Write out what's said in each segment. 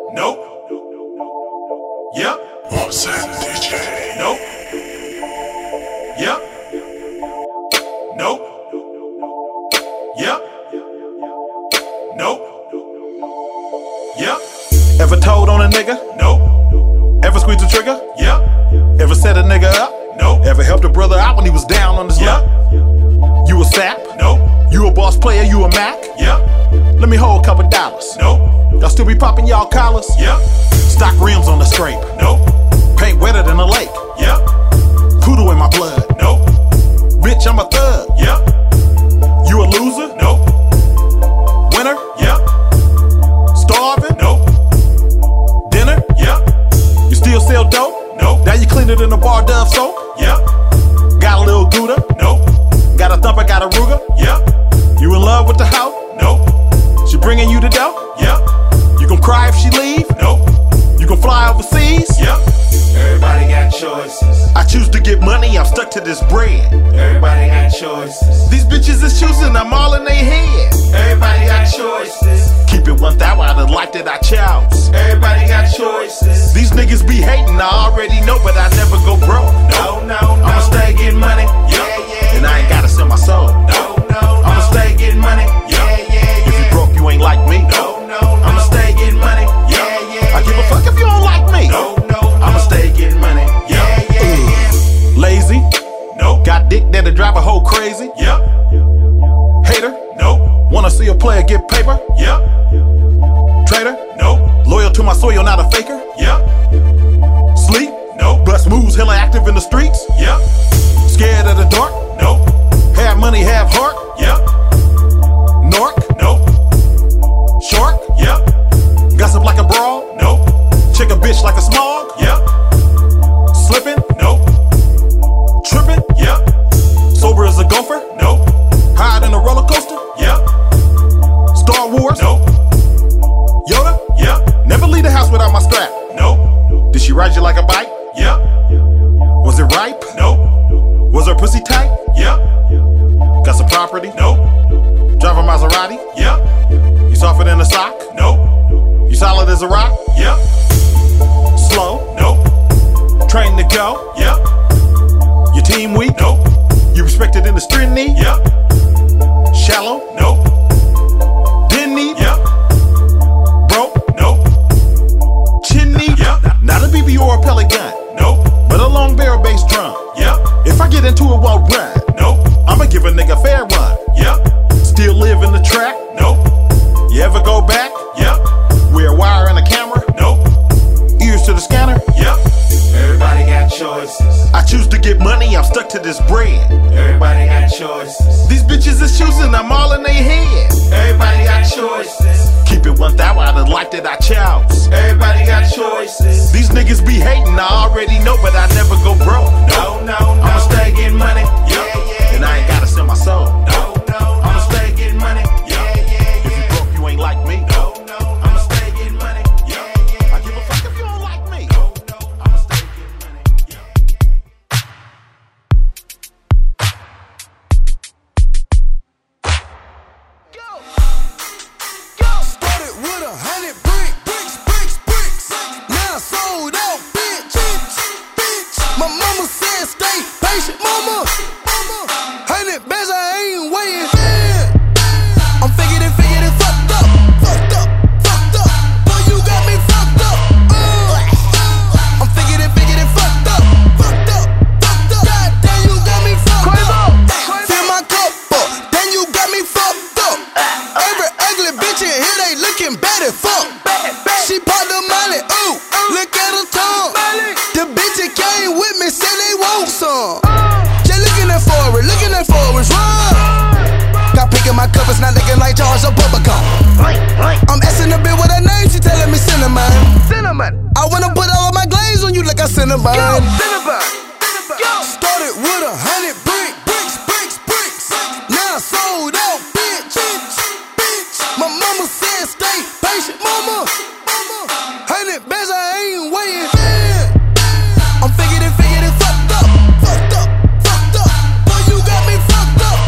Nope. Yep. Offset DJ. Nope. Yep. Nope. Yep. Nope. Yep. Ever told on a nigga? Nope. Ever squeezed the trigger? Yep. Ever set a nigga up? Nope. Ever helped a brother out when he was down on his Yep. luck? You a sap? Nope. You a boss player? You a Mac? Yep. Let me hold a couple dollars. Nope. Y'all still be popping y'all collars? Yep. Stock rims on the scrape. Nope. Paint wetter than a lake. Yep. Poodle in my blood. Nope. Bitch, I'm a thug. Yep. You a loser? Nope. Winner? Yep. Starving? Nope. Dinner? Yep. You still sell dope? Nope. Now you clean it in a bar Dove soap? Yep. Got a little Gouda? Nope. Got a thumper, got a Ruger? Yep. You in love with the hoe? Nope. She bringing you the dough? Yep. You gon' cry if she leave? Nope. You gon' fly overseas? Yep. Everybody got choices. I choose to get money, I'm stuck to this bread. Everybody got choices. These bitches is choosing, I'm all in they head. Everybody got choices. Keep it 1,000 out of the life that I chose. Everybody got choices. These niggas be hating, I already know, but I never go broke. No, no, no. I'ma stay getting money, Yeah. and I ain't gotta sell my soul. No, no. I'ma stay getting money, Yeah. If you broke, you ain't like me. No, no. I'ma stay getting money, Yeah. I give a fuck if you don't like me. No. I'ma stay getting money, Yeah. Lazy, Nope. got dick that'll drive a hoe crazy. Yep. Hater, Nope. wanna see a player get paper. Yep. Traitor, Nope. loyal to my soil, not a faker. Yep. Sleep, Nope. bust moves, hella active in the streets. Yep. Scared of the dark, Nope. have money, have heart. Yep. Nork, Nope. shark, Yep. gossip like a brawl. Nope. Check a bitch like a smog. Yep. Slipping, Nope. tripping, Yep. sober as a gopher. Nope. Hide in a roller coaster. Yep. Star Wars, Nope. Yoda. Yep. Never leave the house without my strap. Nope. Did she ride you like a bike? Yep. Was it ripe? Nope. Was her pussy tight? Yep. Got some property? Nope. Drive a Maserati? Yep. You softer than a sock? Nope. You solid as a rock? Yep. Slow? Nope. Trained to go? Yep. Your team weak? Nope. You respected in the street knee? Yep. Shallow? Nope. Didn't need? Yep. Broke? Nope. Chin need? Yep. Not a BB or a pellet gun, Nope. but a long barrel bass drum. Yep. If I get into it, won't run. Nope. I'ma give a nigga fair run. Yep. Still live in the track? Nope. You ever go back? Yep. Wear a wire and a camera? Nope. Ears to the scanner? Yep. Everybody got choices. I choose to get money, I'm stuck to this bread. Everybody got choices. These bitches is choosing, I'm all in they head. Everybody got choices. Keep it 1,000 out of the life that I chose. Everybody got choices. These niggas be hating, I already know, but I never go broke. No, no, I'ma stay getting money, Yeah. and I ain't gotta sell my soul. No, no. I'ma stay getting money, Yeah. if you broke, you ain't like me. No, no. I'ma stay getting money, I give a fuck if you don't like me. I'ma stay getting money, Started with 100 bricks. Now sold out, bitch. My mama said stay patient, mama. 100 bands, I ain't waiting. I'm figured it fucked up. Boy, you got me fucked up. I'm figured it fucked up. Goddamn, you got me fucked up. Fill my cup up, then you got me fucked up. Every ugly bitch in here, they looking bad as fuck. She popped the molly, ooh, look at her tongue. The bitch that came with me said they want some. Just looking at forwards, run. Got pink in my cup, it's not looking like Charles or Bubblegum. I'm asking a bitch what her name, she telling me cinnamon. I wanna put all of my glaze on you like a cinnamon. Started with 100 bricks. Now sold out, bitch. My mama said stay patient, mama. 100 bands, I ain't waiting. I'm figured it fucked up. Boy, you got me fucked up.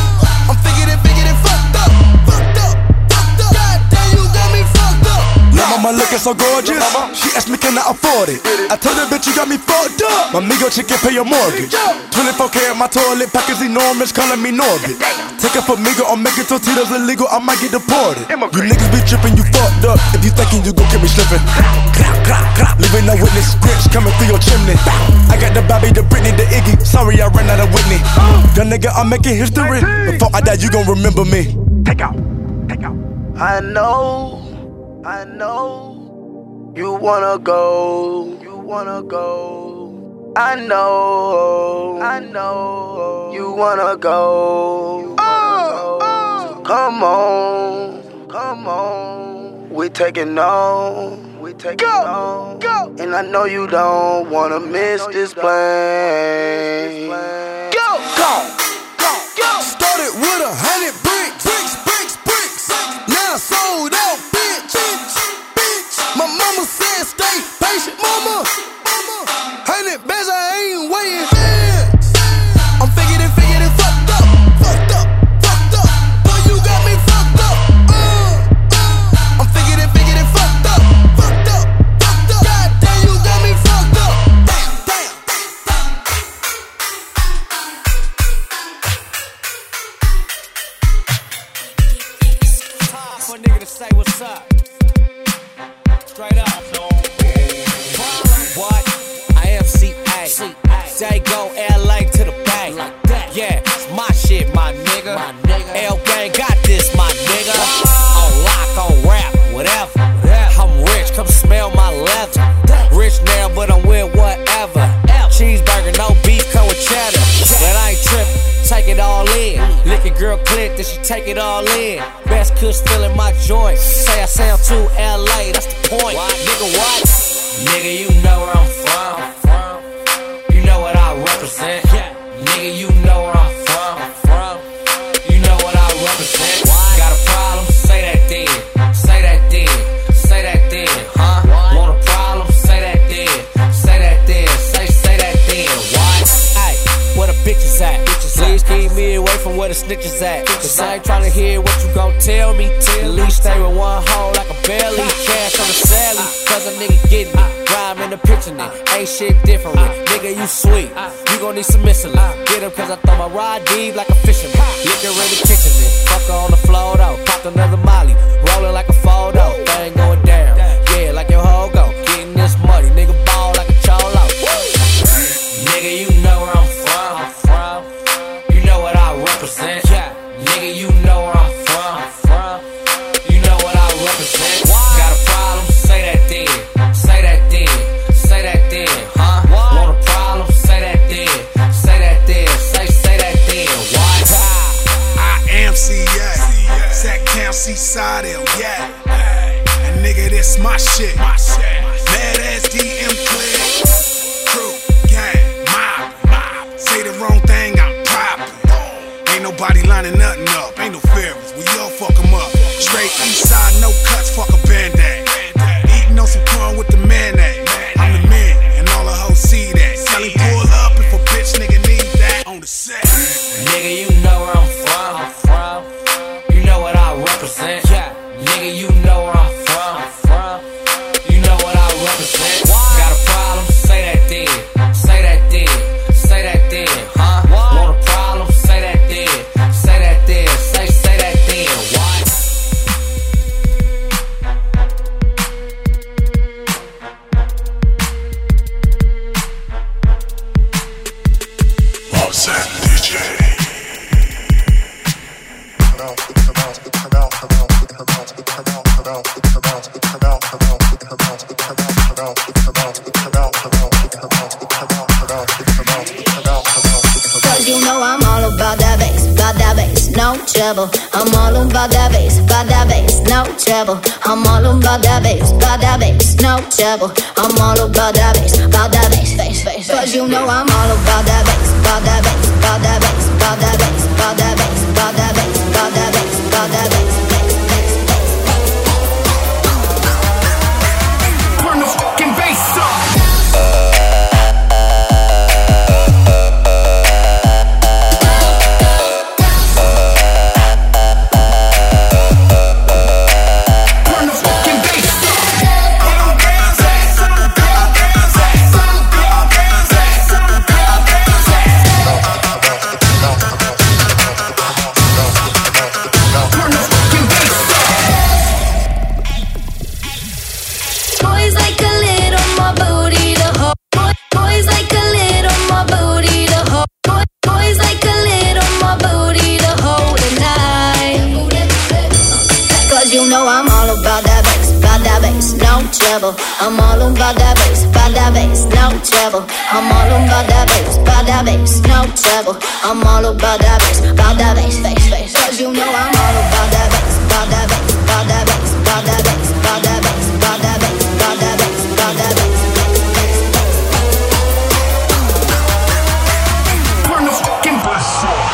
I'm figured it fucked up. Goddamn, you got me fucked up. mama looking so gorgeous. She asked me, can I afford it? I told her, bitch, you got me fucked up. My Migo chicken pay your mortgage. 24K at my toilet, package enormous, calling me Norbit. Take it for Migo, I'm making tortillas illegal, I might get deported. You niggas be tripping, you fucked up. If you thinking you gon' get me slipping. Leaving no witness, scripts coming through your chimney. I got the Bobby, the Britney, the Iggy. Sorry, I ran out of Whitney. Young nigga, I'm making history. Before I die, you gon' remember me. Take out. I know, you wanna go, I know, you wanna go. So come on, we taking on, go. And I know you don't wanna miss this plane. Go. Started with 100 bricks. Now sold out, bitch. My mama said stay patient, mama. 100 bands, I ain't waiting. I'm figured it fucked up. Boy, you got me fucked up. I'm figured it fucked up. God damn, you got me fucked up. Damn. Time for a nigga to say what's up. Straight up. What? I am CA. Say go LA to the bank. Yeah, it's my shit, my nigga. L gang got this, my nigga. On lock, on rap, whatever. I'm rich, come smell my leather. Rich now, but I'm with whatever. Cheeseburger, no beef, come with cheddar. But I ain't trippin', take it all in. Lick a girl click, then she take it all in. Best kush still in my joint. Say I sound too LA, that's the point. Nigga, what? Nigga, you know where I'm from. You know what I represent. Nigga, you know where I'm from. You know what I represent. Got a problem? Say that then. Say that then, huh? Want a problem? Say that then. Say that then. Say that then. What? Ay, where the bitches at? Please keep me away from where the snitches at. Cause I ain't tryna hear what you gon' tell me. At least stay with one hole like a belly. Cash on the Sally, cause a nigga getting it. Rhyme in the picture, ain't shit different. Nigga, you sweet, you gon' need some missile. Get him cause I throw my rod deep like a fisherman. Liquor in the kitchen, fuck her on the floor though. Popped another molly, rolling like a photo. Thing going down, yeah, like your hoe go. Getting this money, nigga ball like a cholo. Nigga, you know where I'm from. You know what I represent. Nigga, you know where I'm from. You know what I represent. Got a problem? Say that then. Say that then, huh? Want a problem? Say that then. Say that then. Say that then. What? I am CA. Sac Town, Seaside, yeah. And nigga, this my shit. Mad ass DM click. Crew, gang, mob. Say the wrong thing, I'm poppin'. Ain't nobody lining nothing up. Ain't no favorites, we all fuck 'em up. Straight east side, no cuts, fuck a band-aid. Eating on some corn with the mayonnaise. I'm the man, and all the hoes see that. Selling pull up if a bitch nigga need that on the set. Nigga, you know where I'm from. You know what I represent. Nigga, you know where I'm from. You know what I represent. Got a problem? Say that then. Say that then, huh? Want a problem? Say that then. Say that then. Say that then. What? Offset DJ. Cause you know I'm all about that bass, no trouble. I'm all about that bass, no trouble. I'm all about that bass, no trouble. I'm all about that bass, bass. Cause you know I'm all about that bass, about that bass, about that bass, about that bass, about that bass, about that bass, about that bass, about that bass. Turn the fucking bass up. Turn the fucking bass up. all about that bass, no trouble. I'm all about that bass, no trouble. I'm all about that bass, no trouble. I'm all about that bass, bass. Cause you know I'm all about that bass, about that bass, about that bass, about that bass, about that bass, about that bass, about that bass, about that bass. Turn the fucking bass up.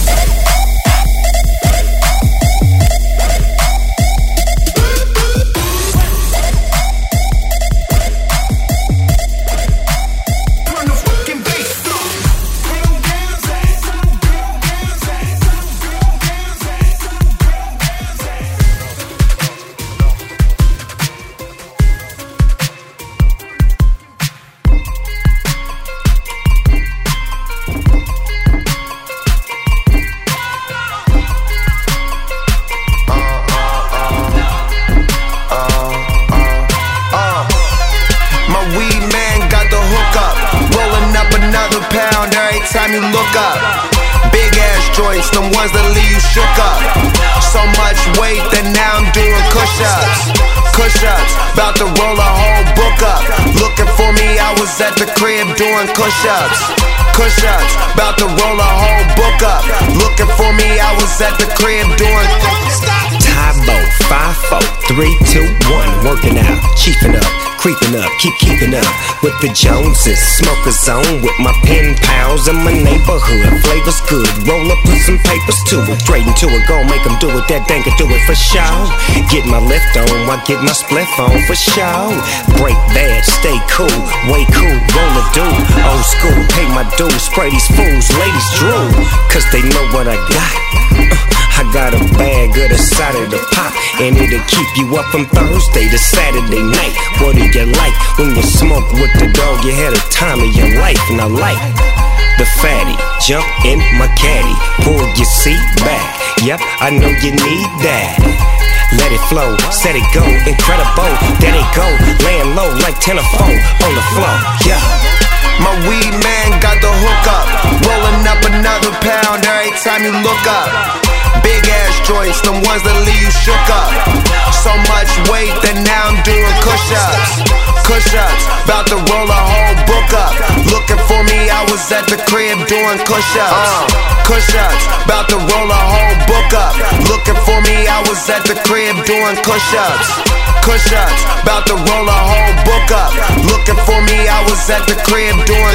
Time you look up, big ass joints, them ones that leave you shook up. So much weight that now I'm doing push-ups. About to roll a whole book up. Looking for me, I was at the crib doing push-ups. About to roll a whole book up. Looking for me, I was at the crib doing Tybo, 5, 4, 3, 2, 1, working out, chiefing up, creeping up, keeping up with the Joneses. Smoker zone with my pen pals in my neighborhood. Flavor's good, roll up, put some papers to it. Straight into it, gon' make them do it. That thing can do it for show. Get my lift on, I get my spliff on for show. Break bad, stay cool, way cool, roll a do. Old school, pay my dues, spray these fools, ladies drool. Cause they know what I got. I got a bag of the side of the pop, and it'll keep you up from Thursday to Saturday night. What do you like when you smoke with the dog? You had a time of your life, and I like the fatty. Jump in my caddy, pull your seat back. Yep, I know you need that. Let it flow, set it go, incredible. There they go, laying low like 10 or 4 on the floor. Yeah. My weed man got the hook up, rolling up another pound every time you look up. Big ass joints, them ones that leave you shook up. So much weight that now I'm doing push-ups. About to roll a whole book up. Looking for me, I was at the crib doing push-ups. About to roll a whole book up. Looking for me, I was at the crib doing push-ups. About to roll a whole book up. Looking for me, I was at the crib doing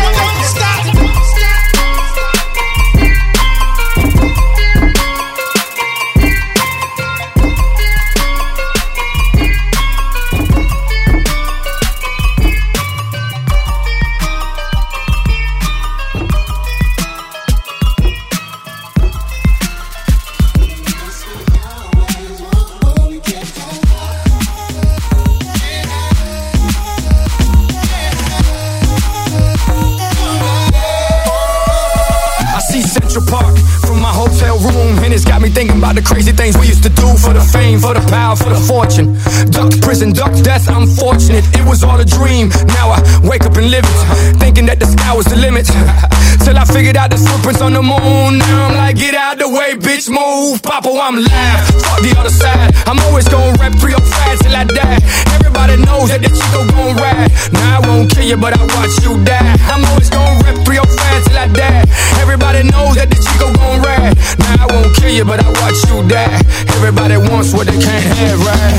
thinking about the crazy things we used to do for the fame, for the power, for the fortune. Ducked prison, ducked death, unfortunate. It was all a dream. Now I wake up and live it, thinking that the sky was the limit. Till I figured out the footprints on the moon. Now I'm like, get out the way, bitch, move. Papa, I'm live. Fuck the other side. I'm always gonna rep 305 till I die. Everybody knows that the Chico gon' ride. Now I won't kill you, but I watch you die. I'm always gonna rep 305 till I die. Everybody knows that the Chico gon' ride. Now I won't kill you, but I watch you die. Everybody wants what they can't have, right?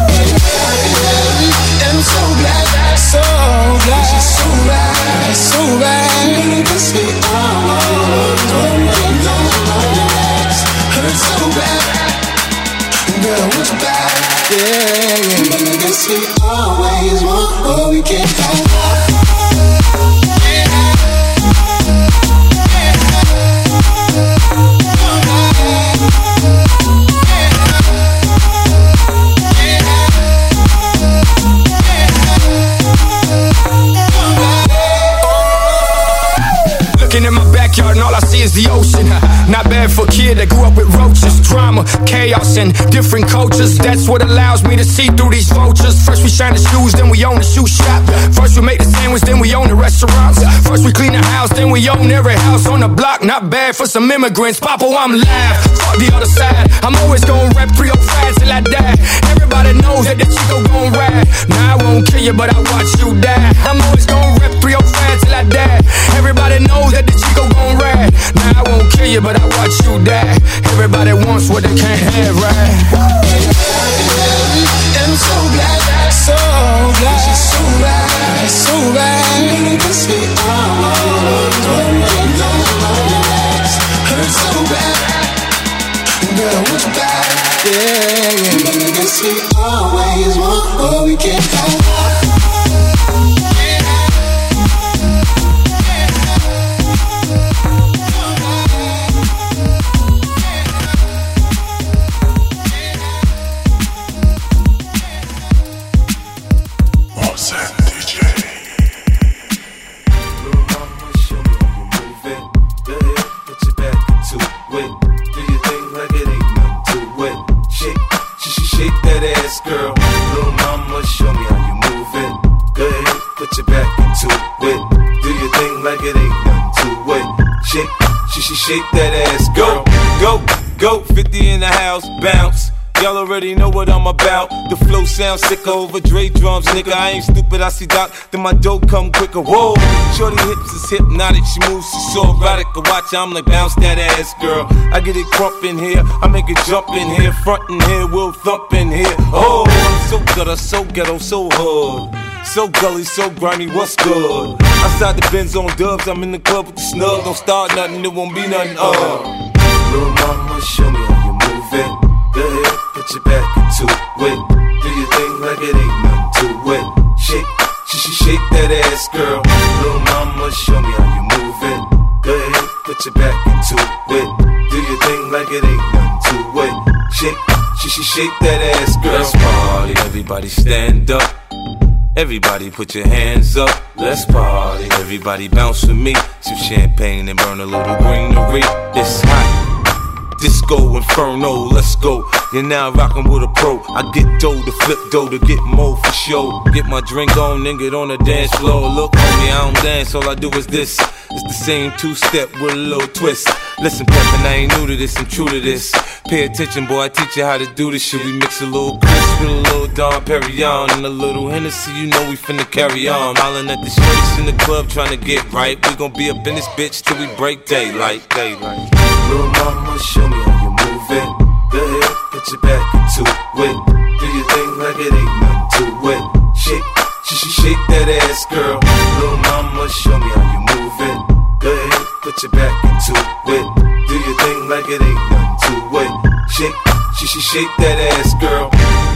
I'm so glad, so glad, so glad, so glad. It's me hurt so bad, girl, what's bad? Yeah, but I guess we always want what we can't have. Looking in my backyard and all I see is the ocean. Not bad for a kid that grew up with roaches. drama, chaos, and different cultures. That's what allows me to see through these vultures. First we shine the shoes, then we own the shoe shop. First we make the sandwich, then we own the restaurants. First we clean the house, then we own every house on the block. Not bad for some immigrants. Papa, I'm live. Fuck the other side. I'm always gon' rep 305 till I die. Everybody knows that the Chico gon' ride. Nah, I won't kill you, but I watch you die. I'm always gon' rep 305 till I die. Everybody knows that the Chico gon' ride. Nah, I won't kill you, but I watch you die. Everybody wants what they can't have, right? I'm so glad, so glad, so glad, so glad. You can see all hurt so bad, girl, I want you back, yeah. You can see always want what we can't have. Shake that ass, go, go, go. 50 in the house, bounce. Y'all already know what I'm about. The flow sounds sicker over Dre drums, nigga. I ain't stupid, I see Doc, then my dough come quicker. Whoa, shorty hips is hypnotic, she moves, she's so erotic. I watch, I'm like, bounce that ass, girl. I get it crump in here, I make it jump in here, front in here, we'll thump in here. Oh, I'm so gutter, so ghetto, so hood. So gully, so grimy, what's good? Outside the Benz on dubs, I'm in the club with the snug. Don't start nothing, it won't be nothing, Little mama, show me how you move it. Go ahead, put your back into it. Do your thing like it ain't nothing to it. Shake that ass, girl. Little mama, show me how you move it. Go ahead, put your back into it. Do your thing like it ain't nothing to it. Shake that ass, girl. Let's party, everybody stand up. Everybody put your hands up, let's party. Everybody bounce with me, some champagne and burn a little greenery. It's hot, disco inferno, let's go. You're now rockin' with a pro. I get dough to flip dough to get more for show. Get my drink on and get on the dance floor. Look, homie, I don't dance, all I do is this. It's the same two-step with a little twist. Listen, Peppin', I ain't new to this, I'm true to this. Pay attention, boy, I teach you how to do this shit. We mix a little Chris with a little Dom Perignon and a little Hennessy, you know we finna carry on. Hollin' at the shorties in the club tryna get right. We gon' be up in this bitch till we break daylight. Little mama, show me how you move it. Go ahead, put your back into it. Do your thing like it ain't nothing to it. Shake that ass, girl. Little mama, show me how you move it. Go ahead, put your back into it. Do your thing like it ain't nothing to it. Shake that ass, girl.